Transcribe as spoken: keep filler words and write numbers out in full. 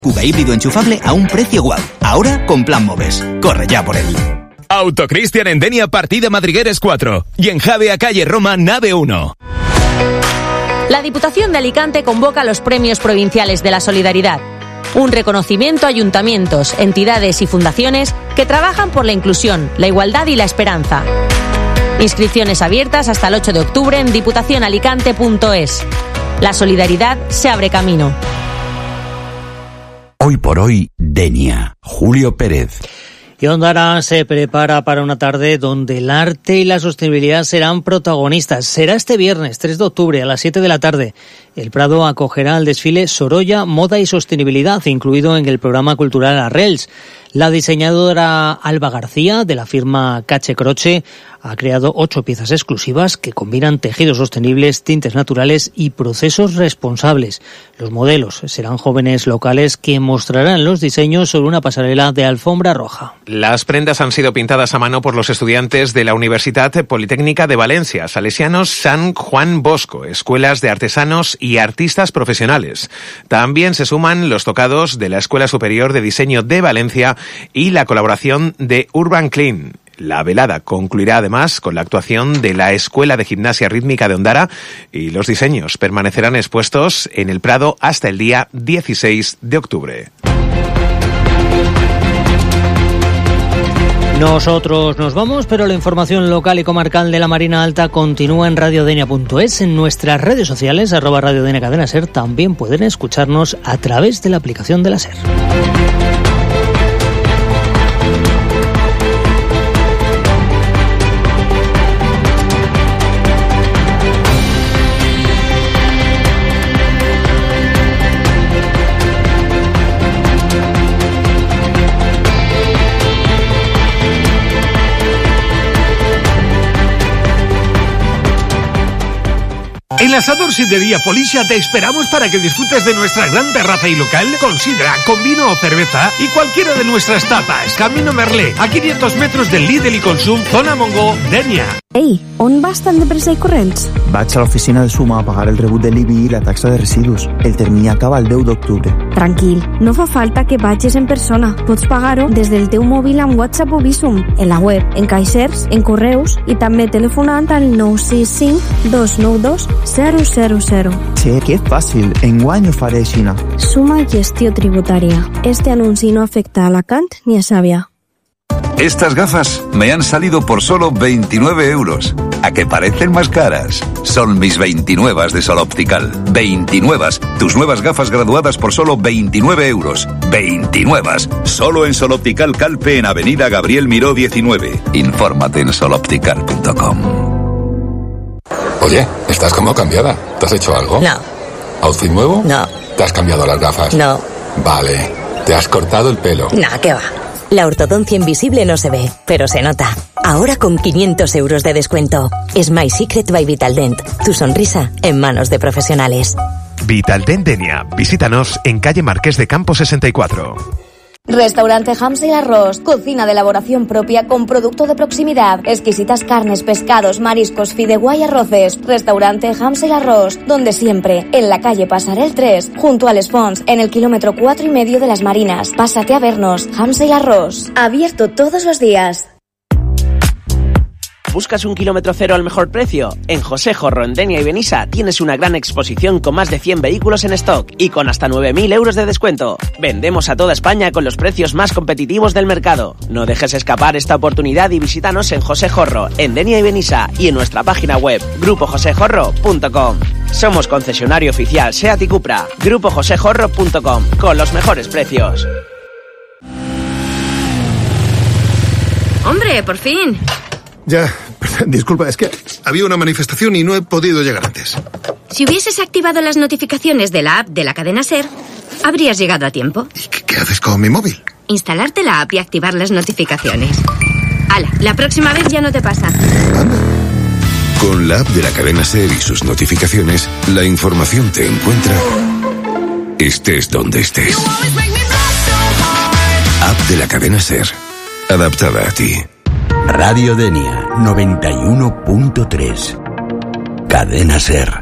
Kuga híbrido enchufable a un precio guau. Ahora con Plan Moves. Corre ya por él. Autocristian en Denia, partida Madrigueres cuatro. Y en Javea, calle Roma, nave uno. La Diputación de Alicante convoca los Premios Provinciales de la Solidaridad. Un reconocimiento a ayuntamientos, entidades y fundaciones que trabajan por la inclusión, la igualdad y la esperanza. Inscripciones abiertas hasta el ocho de octubre en diputación alicante punto es. La solidaridad se abre camino. Hoy por hoy, Denia. Julio Pérez. Y Ondara se prepara para una tarde donde el arte y la sostenibilidad serán protagonistas. Será este viernes, tres de octubre, a las siete de la tarde. El Prado acogerá el desfile Sorolla, Moda y Sostenibilidad, incluido en el programa cultural Arrels. La diseñadora Alba García, de la firma Cache Croce, ha creado ocho piezas exclusivas que combinan tejidos sostenibles, tintes naturales y procesos responsables. Los modelos serán jóvenes locales que mostrarán los diseños sobre una pasarela de alfombra roja. Las prendas han sido pintadas a mano por los estudiantes de la Universidad Politécnica de Valencia, Salesianos San Juan Bosco, escuelas de artesanos y artistas profesionales. También se suman los tocados de la Escuela Superior de Diseño de Valencia y la colaboración de Urban Clean. La velada concluirá además con la actuación de la Escuela de Gimnasia Rítmica de Ondara y los diseños permanecerán expuestos en el Prado hasta el día dieciséis de octubre. Nosotros nos vamos, pero la información local y comarcal de la Marina Alta continúa en radiodenia punto es. En nuestras redes sociales, arroba radiodenia cadena ser, también pueden escucharnos a través de la aplicación de la SER. En la Sador Sidrería Felicia te esperamos para que disfrutes de nuestra gran terraza y local con sidra, con vino o cerveza y cualquiera de nuestras tapas. Camino Merlé, a quinientos metros del Lidl y Consum, zona Montgó, Dénia. Ei, on vas tan de pressa i corrents? Vaig a l'oficina de Suma a pagar el rebut de l'I B I i la taxa de residus. El termini acaba el deu d'octubre. Tranquil, no fa falta que vagis en persona. Pots pagar-ho des del teu mòbil amb WhatsApp o Bizum, en la web, en caixers, en correus i també telefonant al nou sis cinc dos nou dos zero zero zero. Che, que fàcil. Enguany ho faré aixina. Suma Gestió Tributària. Este anunci no afecta a Alacant ni a Xàbia. Estas gafas me han salido por solo veintinueve euros. ¿A que parecen más caras? Son mis veintinuevas de Sol Optical. veintinuevas. Tus nuevas gafas graduadas por solo veintinueve euros. veintinuevas. Solo en Sol Optical Calpe en Avenida Gabriel Miró diecinueve. Infórmate en sol optical punto com. Oye, estás como cambiada. ¿Te has hecho algo? No. ¿Outfit nuevo? No. ¿Te has cambiado las gafas? No. Vale. ¿Te has cortado el pelo? No, ¿qué va? La ortodoncia invisible no se ve, pero se nota. Ahora con quinientos euros de descuento. Smile Secret by Vitaldent. Tu sonrisa en manos de profesionales. Vitaldent Denia. Visítanos en calle Marqués de Campo sesenta y cuatro. Restaurante Hamsel Arroz, cocina de elaboración propia con producto de proximidad, exquisitas carnes, pescados, mariscos, fideuá y arroces. Restaurante Hamsel Arroz, donde siempre, en la calle Pasarel tres, junto al Espons, en el kilómetro cuatro y medio de Las Marinas. Pásate a vernos. Hamsel Arroz, abierto todos los días. ¿Buscas un kilómetro cero al mejor precio? En José Jorro, en Denia y Benissa tienes una gran exposición con más de cien vehículos en stock y con hasta nueve mil euros de descuento. Vendemos a toda España con los precios más competitivos del mercado. No dejes escapar esta oportunidad y visítanos en José Jorro, en Denia y Benissa y en nuestra página web grupo josé jorro punto com. Somos concesionario oficial SEAT y Cupra. grupo josé jorro punto com, con los mejores precios. ¡Hombre, por fin! Ya, disculpa, es que había una manifestación y no he podido llegar antes. Si hubieses activado las notificaciones de la app de la cadena SER, habrías llegado a tiempo. ¿Y qué, qué haces con mi móvil? Instalarte la app y activar las notificaciones. ¡Hala! La próxima vez ya no te pasa. Anda. Con la app de la cadena SER y sus notificaciones, la información te encuentra estés donde estés. App de la cadena SER, adaptada a ti. Radio Denia noventa y uno punto tres. Cadena SER.